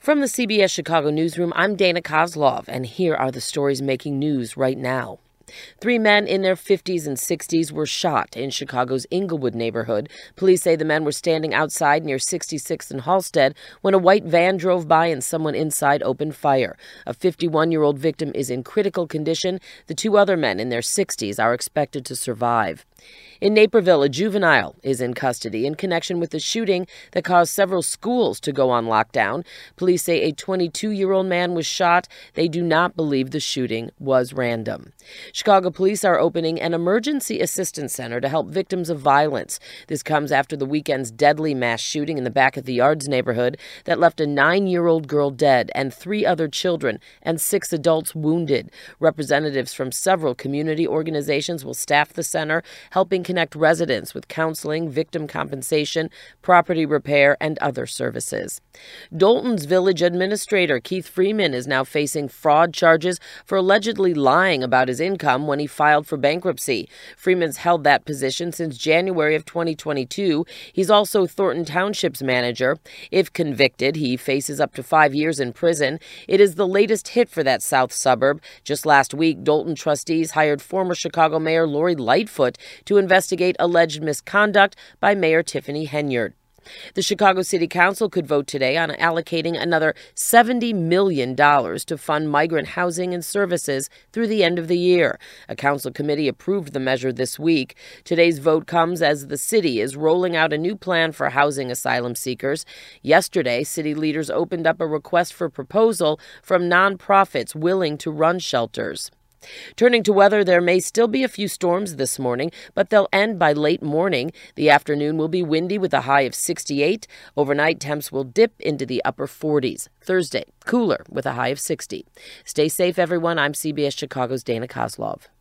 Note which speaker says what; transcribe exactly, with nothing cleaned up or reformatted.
Speaker 1: From the C B S Chicago newsroom, I'm Dana Kozlov, and here are the stories making news right now. Three men in their fifties and sixties were shot in Chicago's Inglewood neighborhood. Police say the men were standing outside near sixty-sixth and Halsted when a white van drove by and someone inside opened fire. A fifty-one-year-old victim is in critical condition. The two other men in their sixties are expected to survive. In Naperville, a juvenile is in custody in connection with the shooting that caused several schools to go on lockdown. Police say a twenty-two-year-old man was shot. They do not believe the shooting was random. Chicago police are opening an emergency assistance center to help victims of violence. This comes after the weekend's deadly mass shooting in the Back of the Yards neighborhood that left a nine-year-old girl dead and three other children and six adults wounded. Representatives from several community organizations will staff the center, helping connect residents with counseling, victim compensation, property repair, and other services. Dolton's village administrator, Keith Freeman, is now facing fraud charges for allegedly lying about his income when he filed for bankruptcy. Freeman's held that position since January of twenty twenty-two. He's also Thornton Township's manager. If convicted, he faces up to five years in prison. It is the latest hit for that south suburb. Just last week, Dolton trustees hired former Chicago Mayor Lori Lightfoot to investigate alleged misconduct by Mayor Tiffany Henyard. The Chicago City Council could vote today on allocating another seventy million dollars to fund migrant housing and services through the end of the year. A council committee approved the measure this week. Today's vote comes as the city is rolling out a new plan for housing asylum seekers. Yesterday, city leaders opened up a request for proposal from nonprofits willing to run shelters. Turning to weather, there may still be a few storms this morning, but they'll end by late morning. The afternoon will be windy with a high of sixty-eight. Overnight, temps will dip into the upper forties. Thursday, cooler with a high of sixty. Stay safe, everyone. I'm C B S Chicago's Dana Kozlov.